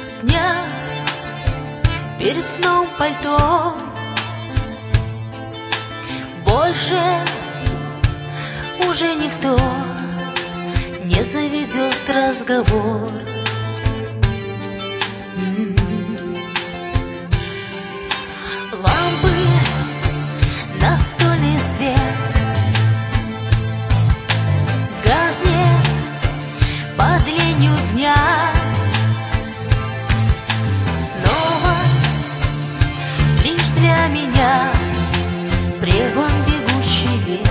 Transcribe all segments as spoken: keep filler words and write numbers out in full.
Сняв перед сном пальто, больше уже никто не заведет разговор. Лампы, настольный свет гаснет под ленью дня. Снова лишь для меня прерван бегущий век.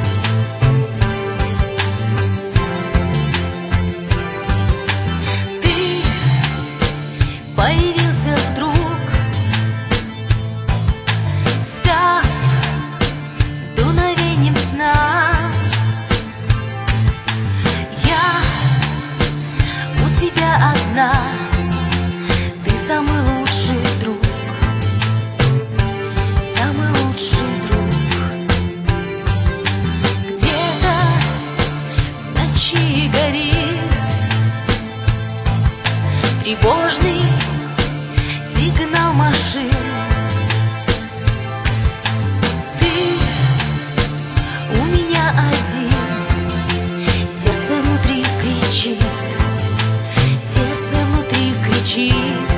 Ты появился вдруг, став дуновением сна. Я у тебя одна, ты самый лучший друг, самый лучший друг. Где-то в ночи горит тревожный сигнал машин. Ты у меня один, сердце внутри кричит, сердце внутри кричит.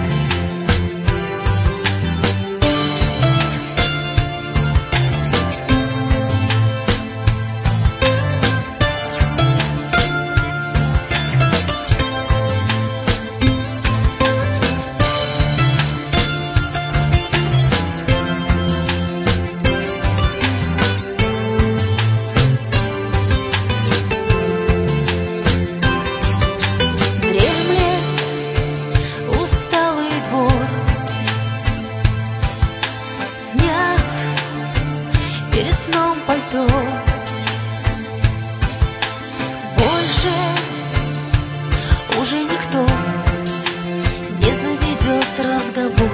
Сняв перед сном пальто, больше уже никто не заведет разговор.